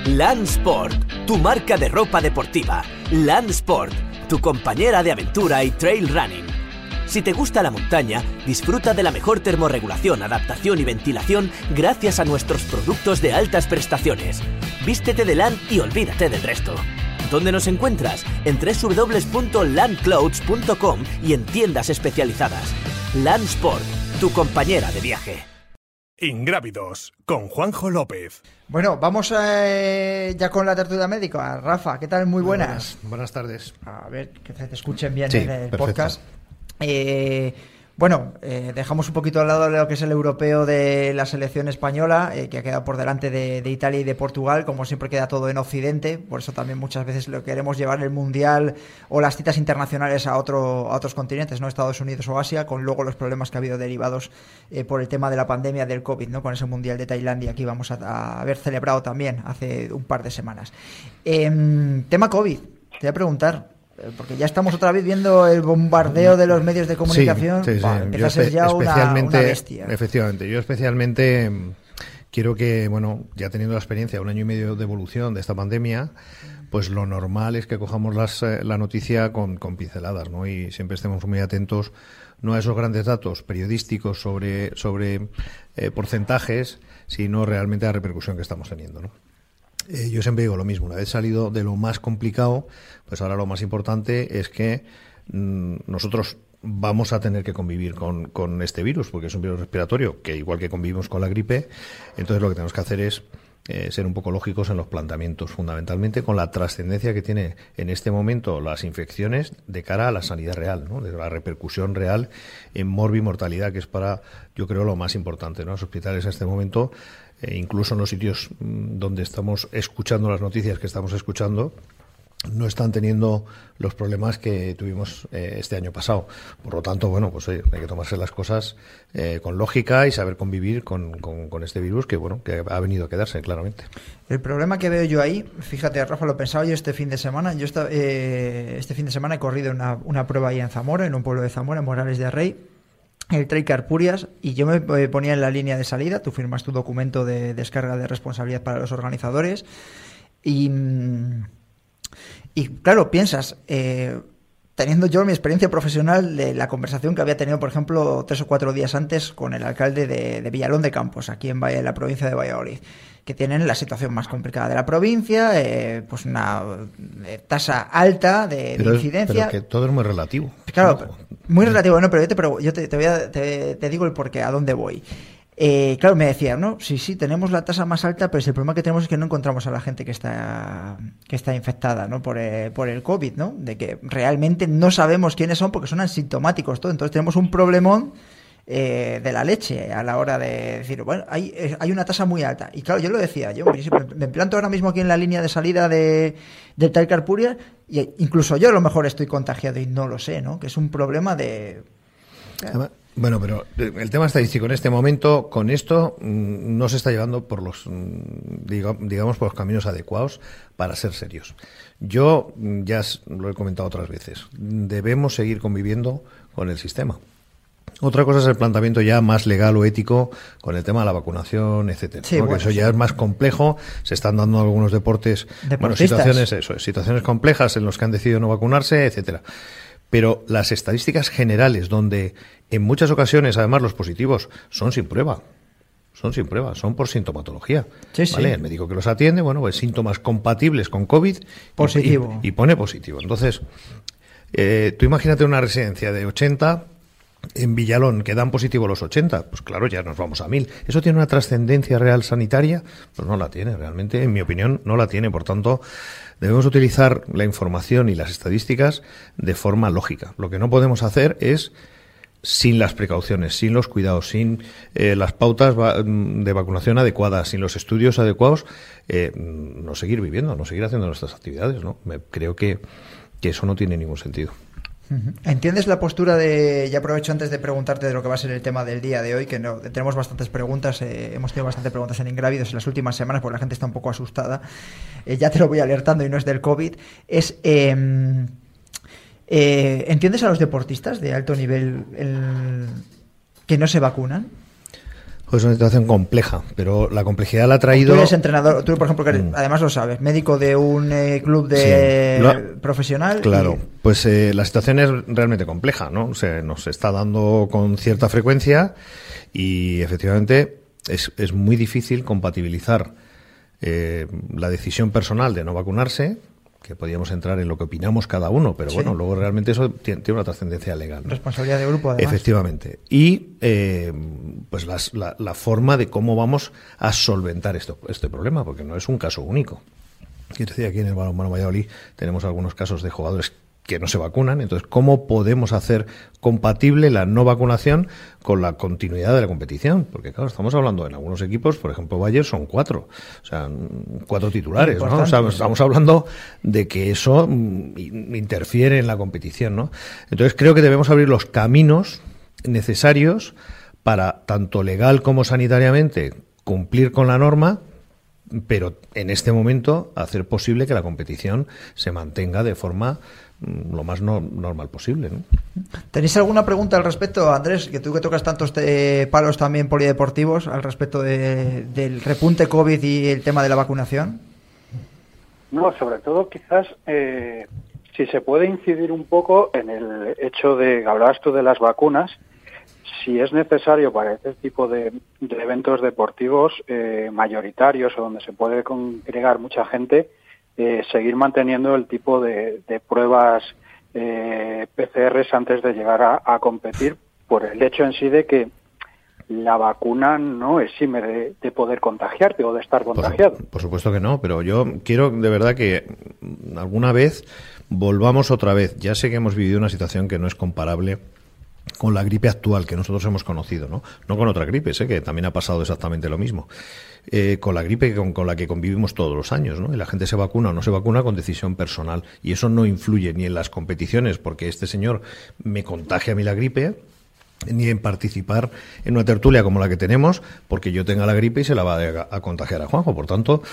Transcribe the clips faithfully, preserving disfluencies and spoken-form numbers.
LAN Sport, tu marca de ropa deportiva. LAN Sport, tu compañera de aventura y trail running. Si te gusta la montaña, disfruta de la mejor termorregulación, adaptación y ventilación gracias a nuestros productos de altas prestaciones. Vístete de LAN y olvídate del resto. ¿Dónde nos encuentras? En doble u doble u doble u punto lan clothes punto com y en tiendas especializadas. LAN Sport, tu compañera de viaje. Ingrávidos, con Juanjo López. Bueno, vamos eh, ya con la tertulia médica. Rafa, ¿qué tal? Muy buenas. Buenas, buenas tardes. A ver, que te escuchen bien sí, en el perfecto. podcast. Eh, bueno, eh, dejamos un poquito al lado de lo que es el europeo de la selección española, eh, que ha quedado por delante de, de Italia y de Portugal. Como siempre queda todo en Occidente, por eso también muchas veces lo queremos llevar el Mundial o las citas internacionales a, otro, a otros continentes, ¿no? Estados Unidos o Asia, con luego los problemas que ha habido derivados eh, por el tema de la pandemia del COVID, ¿no? Con ese Mundial de Tailandia que íbamos a, a haber celebrado también hace un par de semanas. Eh, tema COVID, te voy a preguntar, porque ya estamos otra vez viendo el bombardeo de los medios de comunicación. Sí, sí, sí. Bah, empieza Yo a ser ya una, una bestia. Efectivamente, yo especialmente quiero que, bueno, ya teniendo la experiencia, un año y medio de evolución de esta pandemia, pues lo normal es que cojamos las, la noticia con, con pinceladas, ¿no? Y siempre estemos muy atentos, no a esos grandes datos periodísticos sobre, sobre eh, porcentajes, sino realmente a la repercusión que estamos teniendo, ¿no? Eh, yo siempre digo lo mismo, una vez salido de lo más complicado, pues ahora lo más importante es que mmm, nosotros vamos a tener que convivir con, con este virus, porque es un virus respiratorio, que igual que convivimos con la gripe, entonces lo que tenemos que hacer es eh, ser un poco lógicos en los planteamientos, fundamentalmente con la trascendencia que tiene en este momento las infecciones de cara a la sanidad real, ¿no? De la repercusión real en morbimortalidad, que es para, yo creo, lo más importante, ¿no? Los hospitales en este momento, Eh, incluso en los sitios donde estamos escuchando las noticias que estamos escuchando, no están teniendo los problemas que tuvimos eh, este año pasado. Por lo tanto, bueno, pues eh, hay que tomarse las cosas eh, con lógica y saber convivir con, con, con este virus que, bueno, que ha venido a quedarse, claramente. El problema que veo yo ahí, fíjate, Rafa, lo pensaba yo este fin de semana. Yo esta, eh, este fin de semana he corrido una, una prueba ahí en Zamora, en un pueblo de Zamora, en Morales de Rey, el Trail Carpurias, y yo me ponía en la línea de salida. Tú firmas tu documento de descarga de responsabilidad para los organizadores y, y claro, piensas, eh, teniendo yo mi experiencia profesional de la conversación que había tenido, por ejemplo, tres o cuatro días antes con el alcalde de, de Villalón de Campos, aquí en, Valle, en la provincia de Valladolid, que tienen la situación más complicada de la provincia, eh, pues una eh, tasa alta de, pero de es, incidencia. Pero que todo es muy relativo. Claro, ¿no? Muy relativo, no, pero yo te, pero yo te, te, voy a, te, te digo el porqué, a dónde voy. Eh, claro, me decía, ¿no? Sí, sí, tenemos la tasa más alta, pero si el problema que tenemos es que no encontramos a la gente que está que está infectada, ¿no? Por el, por el COVID, ¿no? De que realmente no sabemos quiénes son porque son asintomáticos, todo. Entonces tenemos un problemón eh, de la leche a la hora de decir, bueno, hay, hay una tasa muy alta. Y claro, yo lo decía, yo me planto ahora mismo aquí en la línea de salida de, del Trail Carpurias y incluso yo a lo mejor estoy contagiado y no lo sé, ¿no? Que es un problema de... Además, bueno, pero el tema estadístico en este momento, con esto, no se está llevando por los, digamos, por los caminos adecuados para ser serios. Yo, ya lo he comentado otras veces, debemos seguir conviviendo con el sistema. Otra cosa es el planteamiento ya más legal o ético con el tema de la vacunación, etcétera. Sí, ¿no? bueno, que eso sí. ya es más complejo. Se están dando algunos deportes, bueno, situaciones, eso, situaciones complejas en los que han decidido no vacunarse, etcétera. Pero las estadísticas generales, donde en muchas ocasiones, además, los positivos son sin prueba, son sin prueba, son por sintomatología. Sí, sí. ¿Vale? El médico que los atiende, bueno, pues síntomas compatibles con COVID positivo. Y, y, y pone positivo. Entonces, eh, tú imagínate una residencia de ochenta en Villalón que dan positivo los ochenta, pues claro, ya nos vamos a mil. ¿Eso tiene una trascendencia real sanitaria? Pues no la tiene, realmente, en mi opinión, no la tiene. Por tanto, debemos utilizar la información y las estadísticas de forma lógica. Lo que no podemos hacer es, sin las precauciones, sin los cuidados, sin eh, las pautas va- de vacunación adecuadas, sin los estudios adecuados, eh, no seguir viviendo, no seguir haciendo nuestras actividades, ¿no? Me, creo que, que eso no tiene ningún sentido. ¿Entiendes la postura de, y aprovecho antes de preguntarte de lo que va a ser el tema del día de hoy, que no, tenemos bastantes preguntas, eh, hemos tenido bastantes preguntas en Ingrávidos en las últimas semanas porque la gente está un poco asustada, eh, ya te lo voy alertando y no es del COVID, es, eh, eh, ¿entiendes a los deportistas de alto nivel el, que no se vacunan? Pues una situación compleja, pero la complejidad la ha traído... Tú eres entrenador, tú por ejemplo, que eres, mm. además lo sabes, médico de un eh, club de sí. Lo, profesional. Claro, y... pues eh, la situación es realmente compleja, ¿no? O sea, nos está dando con cierta frecuencia y efectivamente es, es muy difícil compatibilizar eh, la decisión personal de no vacunarse, que podíamos entrar en lo que opinamos cada uno, pero sí. bueno, luego realmente eso tiene, tiene una trascendencia legal, ¿no? Responsabilidad de grupo, además. Efectivamente. Y eh, pues las, la, la forma de cómo vamos a solventar esto, este problema, porque no es un caso único. Quiero decir, aquí en el Balonmano Valladolid tenemos algunos casos de jugadores que no se vacunan. Entonces, ¿cómo podemos hacer compatible la no vacunación con la continuidad de la competición? Porque, claro, estamos hablando en algunos equipos, por ejemplo, Bayern son cuatro, o sea, cuatro titulares, ¿no? O sea, estamos hablando de que eso interfiere en la competición, ¿no? Entonces, creo que debemos abrir los caminos necesarios para, tanto legal como sanitariamente, cumplir con la norma, pero en este momento hacer posible que la competición se mantenga de forma lo más no, normal posible, ¿no? ¿Tenéis alguna pregunta al respecto, Andrés? Que tú que tocas tantos te, palos también polideportivos al respecto de, del repunte COVID y el tema de la vacunación. No, sobre todo quizás eh, si se puede incidir un poco en el hecho de, hablabas tú de las vacunas, si es necesario para este tipo de, de eventos deportivos eh, mayoritarios o donde se puede congregar mucha gente, Eh, seguir manteniendo el tipo de, de pruebas eh, P C Rs antes de llegar a, a competir, por el hecho en sí de que la vacuna no exime de, de poder contagiarte o de estar contagiado. Por, por supuesto que no, pero yo quiero de verdad que alguna vez volvamos otra vez. Ya sé que hemos vivido una situación que no es comparable con la gripe actual que nosotros hemos conocido, ¿no? No con otra gripe, sé que también ha pasado exactamente lo mismo. Eh, con la gripe con, con la que convivimos todos los años, ¿no? Y la gente se vacuna o no se vacuna con decisión personal. Y eso no influye ni en las competiciones, porque este señor me contagia a mí la gripe, ni en participar en una tertulia como la que tenemos, porque yo tenga la gripe y se la va a, a contagiar a Juanjo. Por tanto,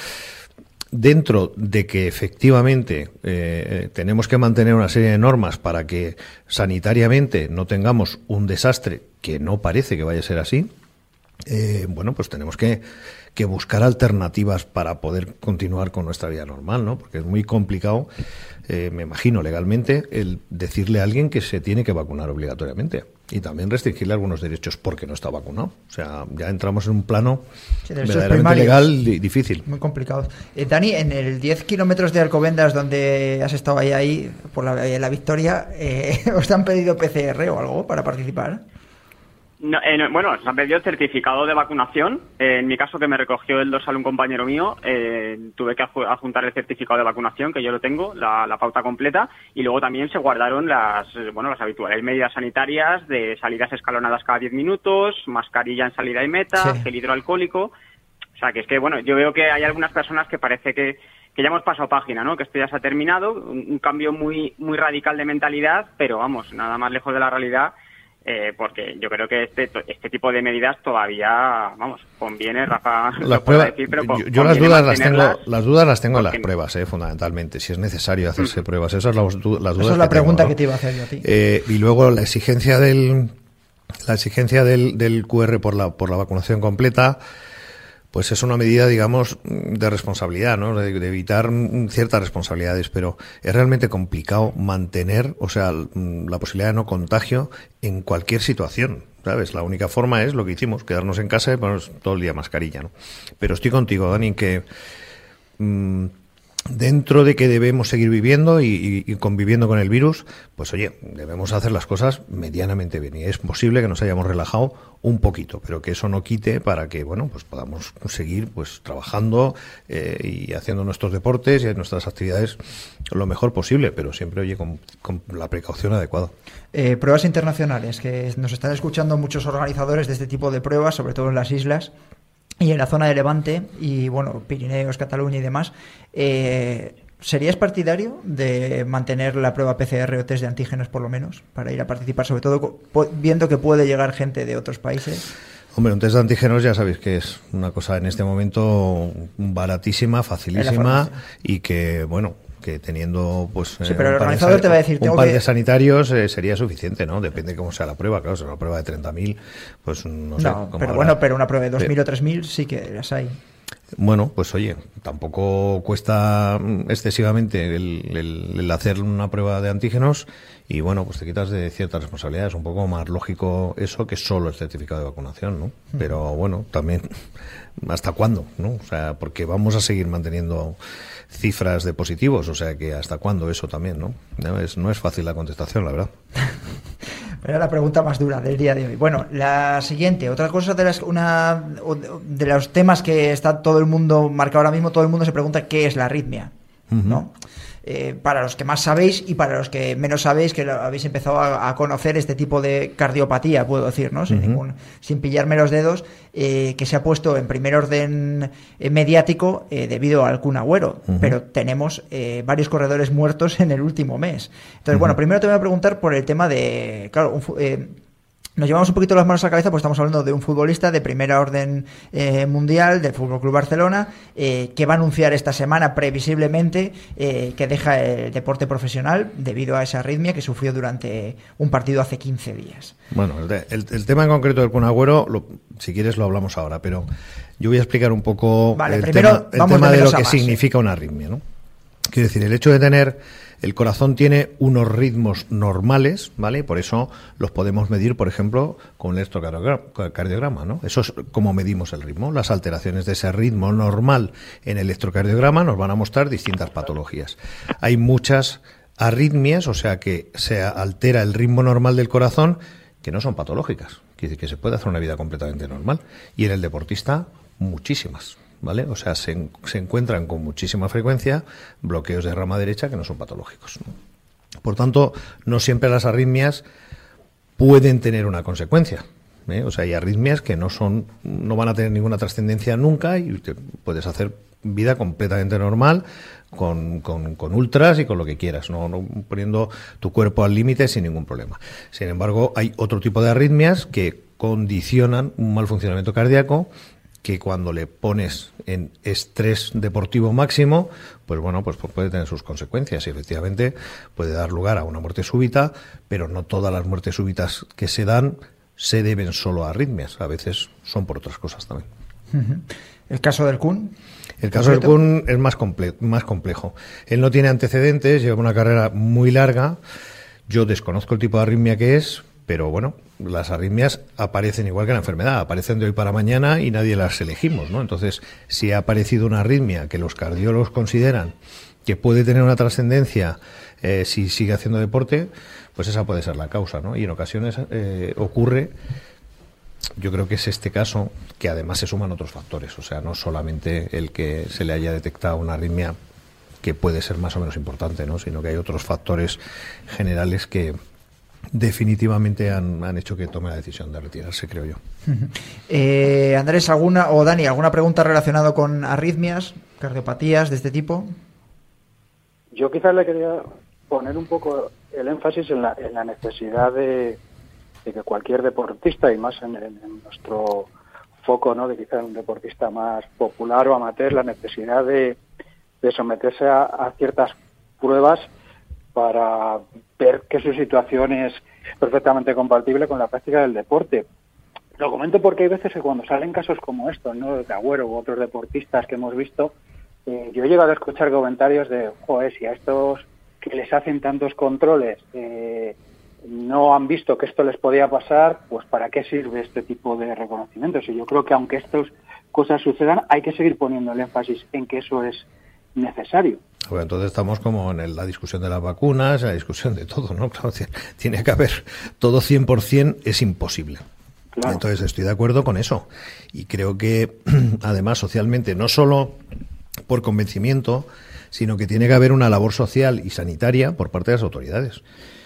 dentro de que efectivamente eh, tenemos que mantener una serie de normas para que sanitariamente no tengamos un desastre, que no parece que vaya a ser así, eh, bueno, pues tenemos que, que buscar alternativas para poder continuar con nuestra vida normal, ¿no? Porque es muy complicado, eh, me imagino legalmente, el decirle a alguien que se tiene que vacunar obligatoriamente y también restringirle algunos derechos porque no está vacunado. O sea, ya entramos en un plano sí, verdaderamente legal y difícil. Muy complicado. Eh, Dani, en el diez kilómetros de Alcobendas, donde has estado ahí, ahí por la, la Victoria, eh, ¿os han pedido P C R o algo para participar? No, eh, no, bueno, nos han pedido certificado de vacunación. Eh, en mi caso, que me recogió el dorsal un compañero mío, eh, tuve que adjuntar el certificado de vacunación, que yo lo tengo, la, la pauta completa, y luego también se guardaron las, bueno, las habituales medidas sanitarias de salidas escalonadas cada diez minutos, mascarilla en salida y meta, sí. Gel hidroalcohólico. O sea, que es que, bueno, yo veo que hay algunas personas que parece que, que ya hemos pasado página, ¿no? Que esto ya se ha terminado, un, un cambio muy, muy radical de mentalidad, pero vamos, nada más lejos de la realidad. Eh, porque yo creo que este este tipo de medidas todavía, vamos, conviene, Rafa, las pruebas, decir, pero yo, yo las dudas las tengo, las dudas las tengo en las pruebas, eh, fundamentalmente, si es necesario hacerse mm. pruebas, esas son las, las dudas. Esa es la que pregunta tengo, ¿no? que te iba a hacer yo a ti. Eh, y luego la exigencia del la exigencia del, del Q R por la por la vacunación completa. Pues es una medida, digamos, de responsabilidad, ¿no? De, de evitar ciertas responsabilidades, pero es realmente complicado mantener, o sea, la posibilidad de no contagio en cualquier situación, ¿sabes? La única forma es lo que hicimos, quedarnos en casa y ponernos todo el día mascarilla, ¿no? Pero estoy contigo, Dani, que mmm, dentro de que debemos seguir viviendo y, y, y conviviendo con el virus, pues oye, debemos hacer las cosas medianamente bien. Y es posible que nos hayamos relajado un poquito, pero que eso no quite para que, bueno, pues podamos seguir pues trabajando eh, y haciendo nuestros deportes y nuestras actividades lo mejor posible, pero siempre, oye, con, con la precaución adecuada. Eh, pruebas internacionales, que nos están escuchando muchos organizadores de este tipo de pruebas, sobre todo en las islas y en la zona de Levante y, bueno, Pirineos, Cataluña y demás. Eh, ¿Serías partidario de mantener la prueba P C R o test de antígenos por lo menos para ir a participar, sobre todo viendo que puede llegar gente de otros países? Hombre, un test de antígenos ya sabéis que es una cosa en este momento baratísima, facilísima y que, bueno, que teniendo pues sí, eh, pero el un par, organizador de, te va a decir, un tengo par que... de sanitarios eh, sería suficiente, ¿no? Depende cómo sea la prueba, claro, si es una prueba de treinta mil, pues no sé. No, pero habrá. bueno, pero una prueba de dos mil eh, o tres mil sí que las hay. Bueno, pues oye, tampoco cuesta excesivamente el, el, el hacer una prueba de antígenos y bueno, pues te quitas de ciertas responsabilidades. Un poco más lógico eso que solo el certificado de vacunación, ¿no? Pero bueno, también, ¿hasta cuándo? ¿No? O sea, porque vamos a seguir manteniendo cifras de positivos, o sea que ¿hasta cuándo eso también, no? No es, no es fácil la contestación, la verdad. Era la pregunta más dura del día de hoy. Bueno, la siguiente, otra cosa de las una de los temas que está todo el mundo marcado ahora mismo, todo el mundo se pregunta qué es la arritmia, uh-huh. ¿no? Eh, para los que más sabéis y para los que menos sabéis, que lo habéis empezado a, a conocer este tipo de cardiopatía, puedo decir, ¿no? Sin, uh-huh. ningún, sin pillarme los dedos, eh, que se ha puesto en primer orden eh, mediático eh, debido al Kun Agüero, uh-huh. pero tenemos eh, varios corredores muertos en el último mes. Entonces, uh-huh. bueno, primero te voy a preguntar por el tema de, claro, un, eh, nos llevamos un poquito las manos a la cabeza porque estamos hablando de un futbolista de primera orden eh, mundial del F C Barcelona eh, que va a anunciar esta semana previsiblemente eh, que deja el deporte profesional debido a esa arritmia que sufrió durante un partido hace quince días. Bueno, el, el, el tema en concreto del Kun Agüero, lo, si quieres lo hablamos ahora, pero yo voy a explicar un poco vale, el primero, tema, el tema de, de lo que más, significa ¿eh? una arritmia, ¿no? Quiero decir, el hecho de tener... El corazón tiene unos ritmos normales, ¿vale? Por eso los podemos medir, por ejemplo, con el electrocardiograma, ¿no? Eso es como medimos el ritmo. Las alteraciones de ese ritmo normal en el electrocardiograma nos van a mostrar distintas patologías. Hay muchas arritmias, o sea que se altera el ritmo normal del corazón, que no son patológicas. Quiere decir que se puede hacer una vida completamente normal. Y en el deportista, muchísimas. ¿Vale? O sea, se, se encuentran con muchísima frecuencia bloqueos de rama derecha que no son patológicos, ¿no? Por tanto, no siempre las arritmias pueden tener una consecuencia, ¿eh? O sea, hay arritmias que no son, no van a tener ninguna trascendencia nunca y te puedes hacer vida completamente normal con, con, con ultras y con lo que quieras, no, no poniendo tu cuerpo al límite sin ningún problema. Sin embargo, hay otro tipo de arritmias que condicionan un mal funcionamiento cardíaco que cuando le pones en estrés deportivo máximo, pues bueno, pues puede tener sus consecuencias y efectivamente puede dar lugar a una muerte súbita, pero no todas las muertes súbitas que se dan se deben solo a arritmias, a veces son por otras cosas también. ¿El caso del Kun? El caso del Kun es más, comple- más complejo. Él no tiene antecedentes, lleva una carrera muy larga, yo desconozco el tipo de arritmia que es, pero bueno, las arritmias aparecen igual que la enfermedad, aparecen de hoy para mañana y nadie las elegimos, ¿no? Entonces, si ha aparecido una arritmia que los cardiólogos consideran que puede tener una trascendencia eh, si sigue haciendo deporte, pues esa puede ser la causa, ¿no? Y en ocasiones eh, ocurre, yo creo que es este caso, que además se suman otros factores, o sea, no solamente el que se le haya detectado una arritmia que puede ser más o menos importante, ¿no? Sino que hay otros factores generales que definitivamente han, han hecho que tome la decisión de retirarse, creo yo. Eh, Andrés, ¿alguna o Dani, alguna pregunta relacionada con arritmias, cardiopatías de este tipo? Yo quizás le quería poner un poco el énfasis en la, en la necesidad de, de que cualquier deportista, y más en, en, en nuestro foco, ¿no?, de quizás un deportista más popular o amateur, la necesidad de, de someterse a, a ciertas pruebas para ver que su situación es perfectamente compatible con la práctica del deporte. Lo comento porque hay veces que cuando salen casos como estos, ¿no?, de Agüero u otros deportistas que hemos visto, eh, yo he llegado a escuchar comentarios de, joder, si a estos que les hacen tantos controles eh, no han visto que esto les podía pasar, pues ¿para qué sirve este tipo de reconocimientos? Y yo creo que aunque estas cosas sucedan, hay que seguir poniendo el énfasis en que eso es necesario. Bueno, entonces estamos como en el, la discusión de las vacunas, en la discusión de todo, ¿no? Claro, tiene que haber todo cien por ciento, es imposible. Claro. Entonces estoy de acuerdo con eso. Y creo que, además, socialmente, no solo por convencimiento, sino que tiene que haber una labor social y sanitaria por parte de las autoridades.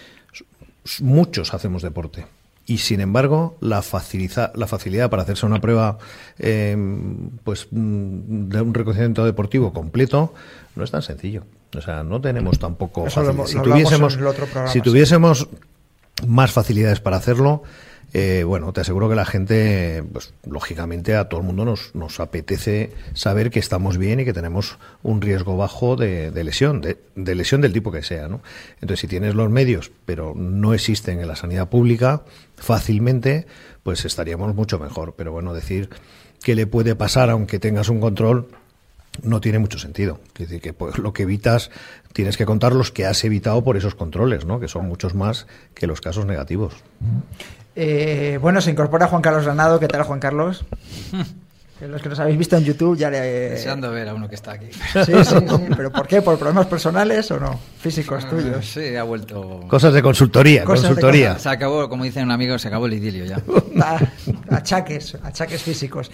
Muchos hacemos deporte. Y, sin embargo, la, facilita, la facilidad para hacerse una prueba eh, pues de un reconocimiento deportivo completo no es tan sencillo. O sea, no tenemos tampoco... Eso lo, si lo tuviésemos, en el otro programa, si tuviésemos sí. más facilidades para hacerlo, Eh, bueno, te aseguro que la gente, pues lógicamente a todo el mundo nos, nos apetece saber que estamos bien y que tenemos un riesgo bajo de, de lesión, de, de lesión del tipo que sea, ¿no? Entonces, si tienes los medios, pero no existen en la sanidad pública fácilmente, pues estaríamos mucho mejor. Pero bueno, decir qué le puede pasar aunque tengas un control no tiene mucho sentido. Es decir, que pues, lo que evitas, tienes que contar los que has evitado por esos controles, ¿no? Que son muchos más que los casos negativos. Eh, bueno, se incorpora Juan Carlos Granado. ¿Qué tal, Juan Carlos? Que los que nos habéis visto en YouTube ya le... Deseando ver a uno que está aquí. Sí, sí, sí. ¿Pero por qué? ¿Por problemas personales o no? Físicos tuyos. Sí, ha vuelto... Cosas de consultoría, Cosas consultoría. de Se acabó, como dice un amigo, se acabó el idilio ya. Ah, achaques, achaques físicos.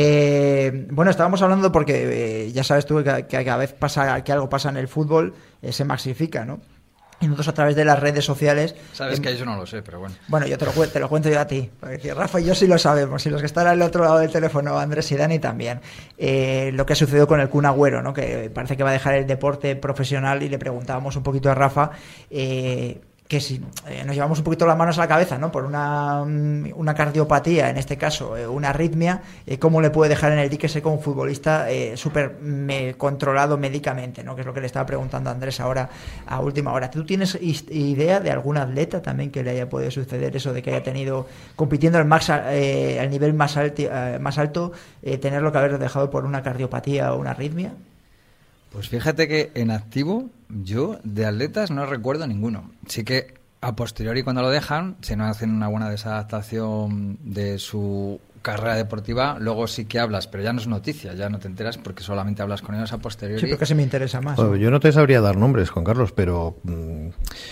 Eh, bueno, estábamos hablando porque eh, ya sabes tú que, que cada vez pasa, que algo pasa en el fútbol, eh, se maxifica, ¿no? Y nosotros a través de las redes sociales... Sabes eh, que yo no lo sé, pero bueno. Bueno, yo te lo, te lo cuento yo a ti, porque Rafa y yo sí lo sabemos, y los que están al otro lado del teléfono, Andrés y Dani también. Eh, lo que ha sucedido con el Kun Agüero, ¿no? Que parece que va a dejar el deporte profesional, y le preguntábamos un poquito a Rafa... Eh, que si eh, nos llevamos un poquito las manos a la cabeza, ¿no? Por una, una cardiopatía, en este caso, eh, una arritmia, eh, ¿cómo le puede dejar en el dique seco un futbolista eh, súper me, controlado médicamente, ¿no? Que es lo que le estaba preguntando a Andrés ahora, a última hora. ¿Tú tienes idea de algún atleta también que le haya podido suceder eso, de que haya tenido, compitiendo al, max, eh, al nivel más, alti, eh, más alto, eh, tenerlo que haber dejado por una cardiopatía o una arritmia? Pues fíjate que en activo yo de atletas no recuerdo ninguno. Sí que a posteriori cuando lo dejan, si no hacen una buena desadaptación de su carrera deportiva, luego sí que hablas, pero ya no es noticia, ya no te enteras porque solamente hablas con ellos a posteriori. Sí, pero que se me interesa más. Bueno, yo no te sabría dar nombres, Juan Carlos, pero... Mmm...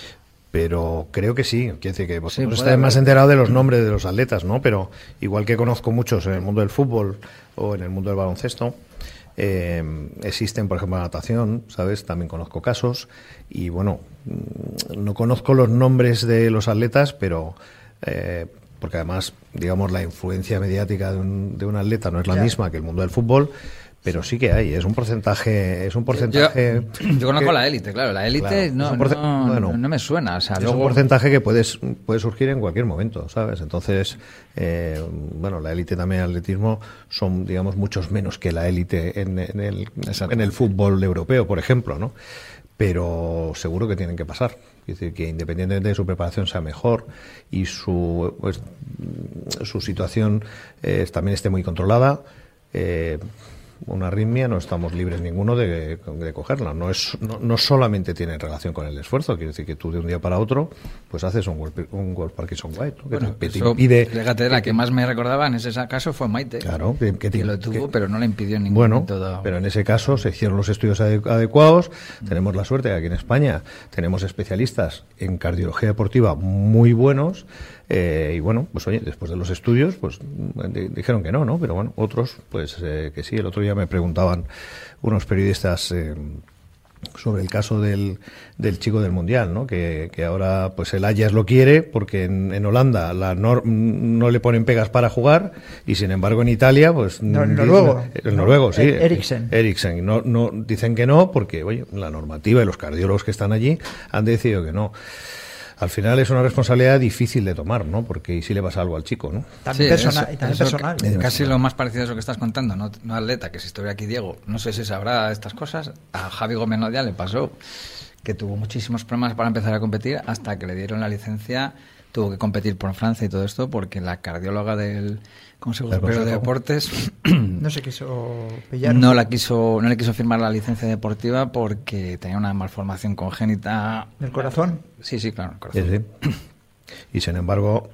Pero creo que sí, quiere decir que vosotros sí, estáis más enterados de los nombres de los atletas, ¿no? Pero igual que conozco muchos en el mundo del fútbol o en el mundo del baloncesto, eh, existen, por ejemplo, la natación, ¿sabes? También conozco casos y, bueno, no conozco los nombres de los atletas, pero... Eh, porque además, digamos, la influencia mediática de un, de un atleta no es la ya. misma que el mundo del fútbol, pero sí que hay, es un porcentaje, es un porcentaje. Yo, yo conozco que, la élite, claro, la élite claro, no, porce- no, bueno, no me suena, o sea, es luego... un porcentaje que puedes, puede surgir en cualquier momento, ¿sabes? Entonces, eh, bueno, la élite también en atletismo son, digamos, muchos menos que la élite en, en el, en el fútbol europeo, por ejemplo, ¿no? Pero seguro que tienen que pasar. Es decir, que independientemente de su preparación sea mejor y su, pues, su situación eh, también esté muy controlada, eh, una arritmia no estamos libres ninguno de, de cogerla. No es no, no solamente tiene relación con el esfuerzo, quiere decir que tú de un día para otro pues haces un World, un World Parkinson White, ¿no? Bueno, que te, te eso, impide... Fíjate, la que más me recordaba en ese caso fue Maite. Claro, que, que, que lo tuvo, que, pero no le impidió en ningún bueno, momento. Dado. Pero en ese caso se hicieron los estudios ade- adecuados. Mm. Tenemos la suerte de que aquí en España tenemos especialistas en cardiología deportiva muy buenos. Eh, y bueno, pues oye, después de los estudios, pues de, dijeron que no, ¿no? Pero bueno, otros, pues eh, que sí. El otro día me preguntaban unos periodistas eh, sobre el caso del, del chico del Mundial, ¿no? Que, que ahora, pues el Ajax lo quiere porque en, en Holanda la nor- no le ponen pegas para jugar y sin embargo en Italia, pues... No, el noruego. El noruego, sí. Eriksen. Eriksen. No, no, dicen que no porque, oye, la normativa y los cardiólogos que están allí han decidido que no. Al final es una responsabilidad difícil de tomar, ¿no? Porque ¿y si le pasa algo al chico, no? También sí, personal. Eso, y también eso personal. C- casi lo más parecido a eso que estás contando, no, no atleta, que si estuviera aquí Diego, no sé si sabrá estas cosas. A Javi Gómez Nodia le pasó que tuvo muchísimos problemas para empezar a competir hasta que le dieron la licencia, tuvo que competir por Francia y todo esto porque la cardióloga del Consejo Superior de Deportes no se quiso pillar. No la quiso, no le quiso firmar la licencia deportiva porque tenía una malformación congénita ¿Del corazón? Sí, sí, claro, el corazón. Sí, sí. Y sin embargo,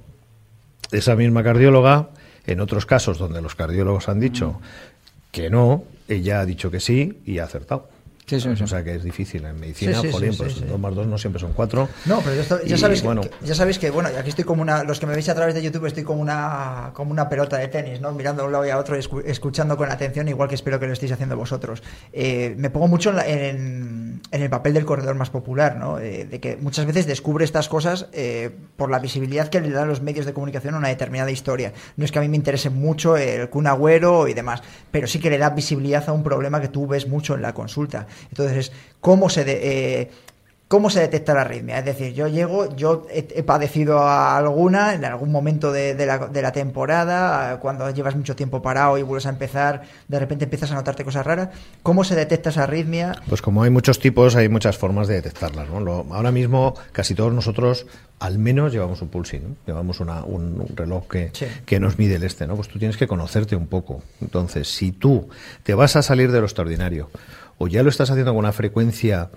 esa misma cardióloga, en otros casos donde los cardiólogos han dicho que no, ella ha dicho que sí y ha acertado. Sí, sí, sí. O sea que es difícil en medicina, sí, sí, jolín, sí, pues sí, sí. dos más dos no siempre son cuatro. No, pero ya, está, ya Y, sabéis que, bueno. que, ya sabéis que, bueno, aquí estoy como una, los que me veis a través de YouTube estoy como una, como una pelota de tenis, ¿no? Mirando de un lado y a otro, escu- escuchando con atención, igual que espero que lo estéis haciendo vosotros. Eh, me pongo mucho en, la, en, en el papel del corredor más popular, ¿no? Eh, de que muchas veces descubre estas cosas eh, por la visibilidad que le dan los medios de comunicación a una determinada historia. No es que a mí me interese mucho el Kun Agüero y demás, pero sí que le da visibilidad a un problema que tú ves mucho en la consulta. Entonces, ¿cómo se... De, eh, ¿Cómo se detecta la arritmia? Es decir, yo llego, yo he, he padecido a alguna en algún momento de, de, la, de la temporada, cuando llevas mucho tiempo parado y vuelves a empezar, de repente empiezas a notarte cosas raras. ¿Cómo se detecta esa arritmia? Pues como hay muchos tipos, hay muchas formas de detectarla, ¿no? Lo, ahora mismo casi todos nosotros al menos llevamos un pulsing, ¿no? Llevamos una, un, un reloj que, sí. que nos mide el este, ¿no? Pues tú tienes que conocerte un poco. Entonces, si tú te vas a salir de lo extraordinario o ya lo estás haciendo con una frecuencia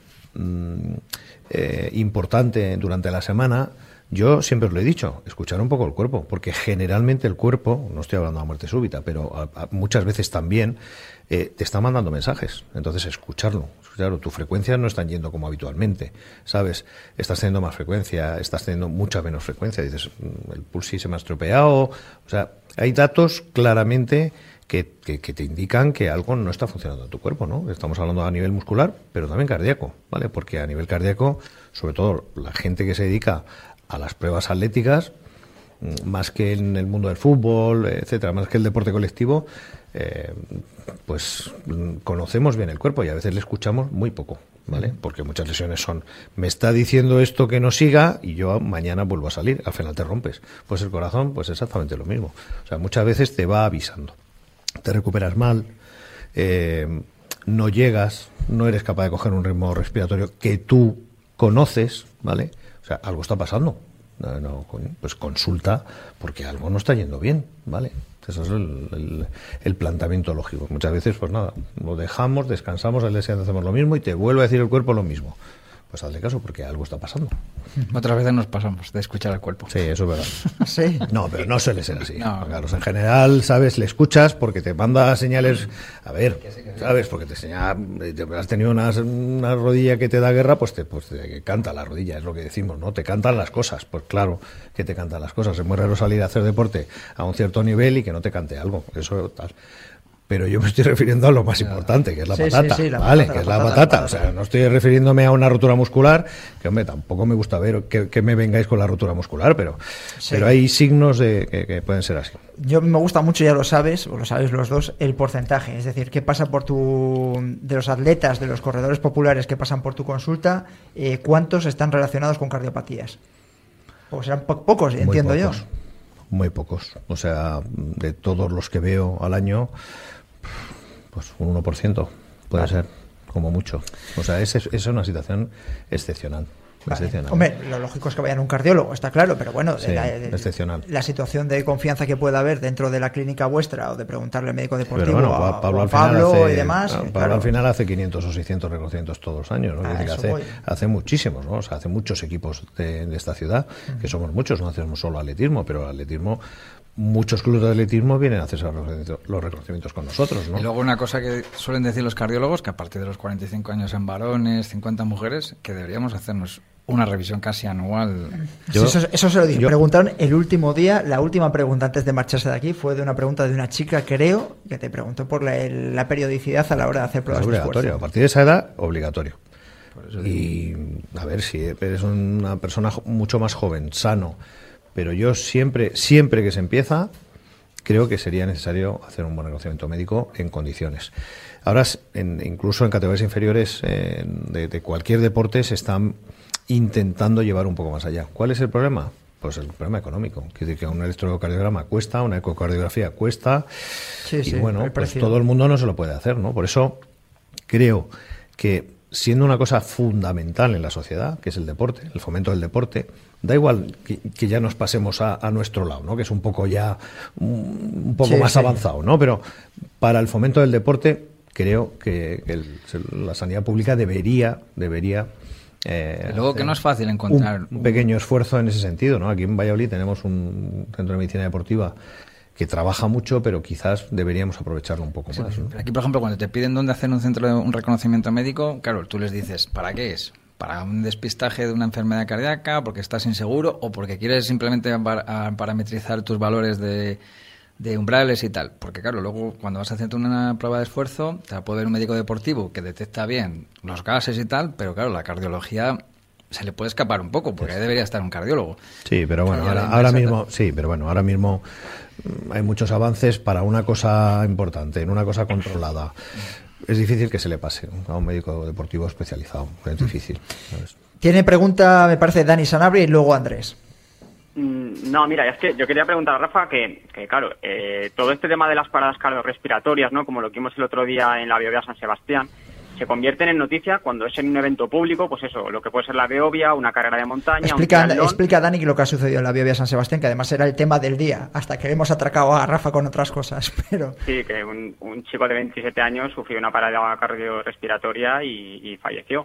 Eh, importante durante la semana, yo siempre os lo he dicho, escuchar un poco el cuerpo, porque generalmente el cuerpo, no estoy hablando de muerte súbita, pero a, a, muchas veces también eh, te está mandando mensajes, entonces escucharlo, escucharlo, tus frecuencias no están yendo como habitualmente, ¿sabes? Estás teniendo más frecuencia, estás teniendo mucha menos frecuencia, dices, el pulsi se me ha estropeado, o sea, hay datos claramente Que, que, que te indican que algo no está funcionando en tu cuerpo, ¿no? Estamos hablando a nivel muscular, pero también cardíaco, ¿vale? Porque a nivel cardíaco, sobre todo la gente que se dedica a las pruebas atléticas, más que en el mundo del fútbol, etcétera, más que el deporte colectivo, eh, pues conocemos bien el cuerpo y a veces le escuchamos muy poco, ¿vale? Porque muchas lesiones son, me está diciendo esto que no siga y yo mañana vuelvo a salir, al final te rompes. Pues el corazón, pues exactamente lo mismo. O sea, muchas veces te va avisando. Te recuperas mal, eh, no llegas, no eres capaz de coger un ritmo respiratorio que tú conoces, ¿vale? O sea, algo está pasando. No, no, pues consulta porque algo no está yendo bien, ¿vale? Eso es el, el, el planteamiento lógico. Muchas veces, pues nada, lo dejamos, descansamos, al día siguiente hacemos lo mismo y te vuelve a decir el cuerpo lo mismo. Pues hazle caso porque algo está pasando. Otras veces nos pasamos de escuchar al cuerpo. Sí, eso es verdad. Sí. No, pero no suele ser así. No. Carlos, en general, sabes, le escuchas porque te manda señales. A ver, sabes, porque te enseña, te has tenido una, una rodilla que te da guerra, pues te, pues te canta la rodilla, es lo que decimos, ¿no? Te cantan las cosas, pues claro que te cantan las cosas. Es muy raro salir a hacer deporte a un cierto nivel y que no te cante algo. Eso tal. Pero yo me estoy refiriendo a lo más importante, que es la sí, patata, sí, sí, la ¿vale? patata, que es la la patata, patata. la patata. O sea, no estoy refiriéndome a una rotura muscular, que hombre, tampoco me gusta ver que, que me vengáis con la rotura muscular, pero, sí. pero hay signos de que, que pueden ser así. Yo me gusta mucho, ya lo sabes, o lo sabéis los dos, el porcentaje. Es decir, qué pasa por tu, de los atletas, de los corredores populares que pasan por tu consulta, eh, cuántos están relacionados con cardiopatías. Pues serán po- pocos, Muy entiendo pocos, yo. Muy pocos. O sea, de todos los que veo al año, pues un uno por ciento puede vale. ser, como mucho. O sea, es, es una situación excepcional. Vale. excepcional. Hombre, lo lógico es que vayan a un cardiólogo, está claro, pero bueno, Sí, la, excepcional. la situación de confianza que pueda haber dentro de la clínica vuestra o de preguntarle al médico deportivo Pero bueno, a, Pablo, o a al final Pablo hace, y demás. Pablo claro. al final hace quinientos o seiscientos reconocimientos todos los años, ¿no? Ah, Es decir, eso hace, voy. hace muchísimos, ¿no? O sea, hace muchos equipos de, de esta ciudad, uh-huh. que somos muchos, no hacemos solo atletismo, pero el atletismo, muchos clubes de atletismo vienen a hacer los reconocimientos con nosotros, ¿no? Y luego una cosa que suelen decir los cardiólogos, que a partir de los cuarenta y cinco años en varones, cincuenta mujeres, que deberíamos hacernos una revisión casi anual. Yo, eso, eso se lo dije. Yo, Preguntaron el último día, la última pregunta antes de marcharse de aquí fue de una pregunta de una chica, creo, que te preguntó por la, la periodicidad a la hora de hacer pruebas de esfuerzo. Obligatorio, a partir de esa edad, obligatorio. Y a ver, si eres una persona mucho más joven, sano, pero yo siempre, siempre que se empieza, creo que sería necesario hacer un buen reconocimiento médico en condiciones. Ahora, en, incluso en categorías inferiores eh, de, de cualquier deporte, se están intentando llevar un poco más allá. ¿Cuál es el problema? Pues el problema económico. Quiere decir que un electrocardiograma cuesta, una ecocardiografía cuesta, sí, y sí, bueno, pues todo el mundo no se lo puede hacer, ¿no? Por eso creo que, siendo una cosa fundamental en la sociedad, que es el deporte, el fomento del deporte, da igual que, que ya nos pasemos a, a nuestro lado, ¿no? Que es un poco ya un, un poco sí, más sí. avanzado, ¿no? Pero para el fomento del deporte creo que, que el, la sanidad pública debería debería Eh, luego que no es fácil encontrar un, un pequeño esfuerzo en ese sentido, ¿no? Aquí en Valladolid tenemos un centro de medicina deportiva que trabaja mucho, pero quizás deberíamos aprovecharlo un poco sí, más, ¿no? Aquí, por ejemplo, cuando te piden dónde hacer un centro de un reconocimiento médico, claro, tú les dices, ¿para qué es? ¿Para un despistaje de una enfermedad cardíaca? ¿Porque estás inseguro? ¿O porque quieres simplemente parametrizar tus valores de, de umbrales y tal? Porque claro, luego cuando vas a hacerte una prueba de esfuerzo, te va a poder un médico deportivo que detecta bien los gases y tal, pero claro, la cardiología se le puede escapar un poco, porque ahí debería estar un cardiólogo. Sí, pero bueno, ahora, ahora mismo, sí, pero bueno, ahora mismo hay muchos avances para una cosa importante, en una cosa controlada. Es difícil que se le pase a un médico deportivo especializado, es difícil, ¿sabes? Tiene pregunta, me parece, Dani Sanabria y luego Andrés. No, mira, es que yo quería preguntar a Rafa que, que claro, eh, todo este tema de las paradas cardiorrespiratorias, ¿no? Como lo que vimos el otro día en la Beovia San Sebastián, se convierten en noticia cuando es en un evento público, pues eso, lo que puede ser la Beovia, una carrera de montaña, explica, un triatlón. Explica, Dani, lo que ha sucedido en la Beovia San Sebastián, que además era el tema del día, hasta que hemos atracado a Rafa con otras cosas, pero... Sí, que un, un chico de veintisiete años sufrió una parada cardiorrespiratoria y, y falleció.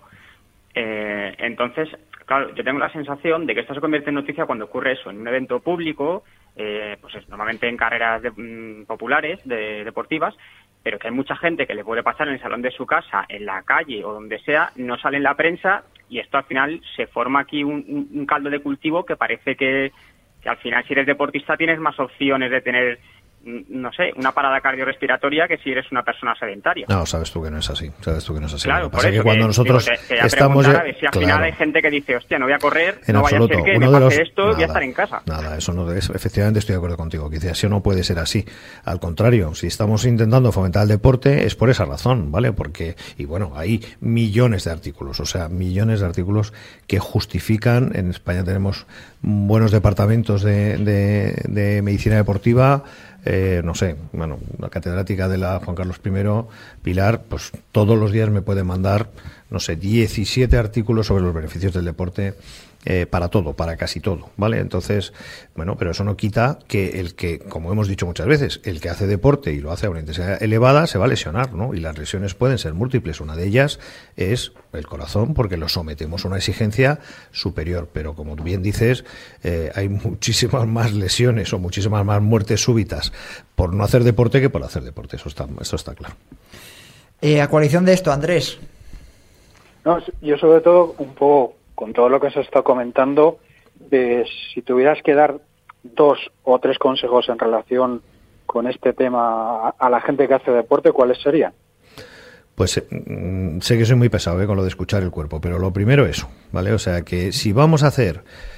Eh, entonces, claro, yo tengo la sensación de que esto se convierte en noticia cuando ocurre eso, en un evento público, eh, pues es, normalmente en carreras de, mm, populares, de, deportivas, pero que hay mucha gente que le puede pasar en el salón de su casa, en la calle o donde sea, no sale en la prensa y esto al final se forma aquí un, un caldo de cultivo que parece que, que al final si eres deportista tienes más opciones de tener, no sé, una parada cardiorrespiratoria que si eres una persona sedentaria. No, sabes tú que no es así, sabes tú que no es así. Claro, por eso que cuando que, nosotros digo, te, te estamos... A ver si al claro. final hay gente que dice, hostia, no voy a correr, en no absoluto. vaya a ser que Uno me de pase los... esto y nada, voy a estar en casa. Nada, eso no es... Efectivamente estoy de acuerdo contigo, que eso no puede ser así. Al contrario, si estamos intentando fomentar el deporte es por esa razón, ¿vale? Porque, y bueno, hay millones de artículos, o sea, millones de artículos que justifican, en España tenemos buenos departamentos de, de, de medicina deportiva. Eh, no sé, bueno, la catedrática de la Juan Carlos primero, Pilar, pues todos los días me puede mandar, no sé, diecisiete artículos sobre los beneficios del deporte eh, para todo, para casi todo, ¿vale? Entonces, bueno, pero eso no quita que el que, como hemos dicho muchas veces, el que hace deporte y lo hace a una intensidad elevada se va a lesionar, ¿no? Y las lesiones pueden ser múltiples. Una de ellas es el corazón, porque lo sometemos a una exigencia superior. Pero como bien dices, eh, hay muchísimas más lesiones o muchísimas más muertes súbitas por no hacer deporte que por hacer deporte. Eso está, eso está claro. Eh, a coalición de esto, Andrés. No, yo sobre todo un poco con todo lo que se está comentando, eh, si tuvieras que dar dos o tres consejos en relación con este tema a, a la gente que hace deporte, ¿cuáles serían? Pues eh, sé que soy muy pesado eh, con lo de escuchar el cuerpo, pero lo primero eso, ¿vale? O sea, que si vamos a hacer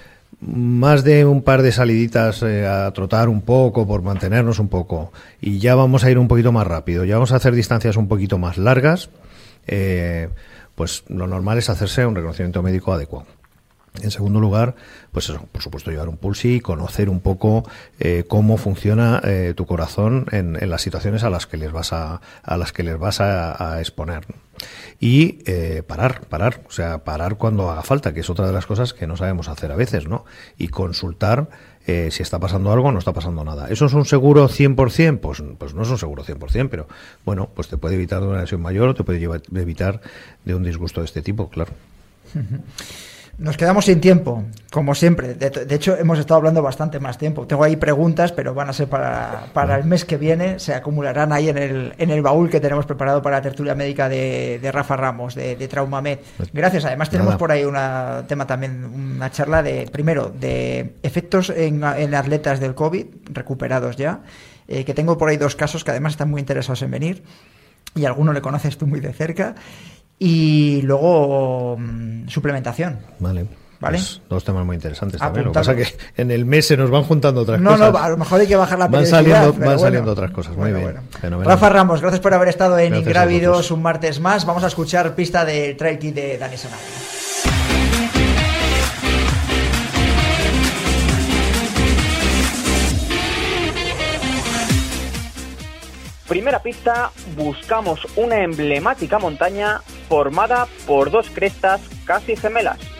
más de un par de saliditas eh, a trotar un poco, por mantenernos un poco, y ya vamos a ir un poquito más rápido, ya vamos a hacer distancias un poquito más largas, eh, pues lo normal es hacerse un reconocimiento médico adecuado. En segundo lugar, pues eso, por supuesto, llevar un pulsi y conocer un poco eh, cómo funciona eh, tu corazón en, en las situaciones a las que les vas a, a las que les vas a, a exponer. Y eh, parar, parar, o sea, parar cuando haga falta, que es otra de las cosas que no sabemos hacer a veces, ¿no? Y consultar eh, si está pasando algo o no está pasando nada. ¿Eso es un seguro cien por ciento? Pues, pues no es un seguro cien por ciento, pero bueno, pues te puede evitar de una lesión mayor o te puede llevar, evitar de un disgusto de este tipo, claro. Nos quedamos sin tiempo, como siempre. De, de hecho, hemos estado hablando bastante más tiempo. Tengo ahí preguntas, pero van a ser para, para el mes que viene. Se acumularán ahí en el, en el baúl que tenemos preparado para la tertulia médica de, de Rafa Ramos, de, de TraumaMed. Gracias. Además, tenemos Nada. por ahí un tema también, una charla de, primero, de efectos en, en atletas del COVID, recuperados ya, eh, que tengo por ahí dos casos que además están muy interesados en venir, y alguno le conoces tú muy de cerca. Y luego mmm, suplementación. Vale. ¿Vale? Pues dos temas muy interesantes Apuntado. también. Lo que pasa es que en el mes se nos van juntando otras no, cosas. No, a lo mejor hay que bajar la Van periodicidad. saliendo, pero van bueno. saliendo otras cosas. Muy Bueno, bien. bueno. Fenomenal. Rafa Ramos, gracias por haber estado en Gracias a Ingrávidos vosotros. un martes más. Vamos a escuchar pista del Trail Kit de Dani Sanabria. Primera pista, buscamos una emblemática montaña formada por dos crestas casi gemelas.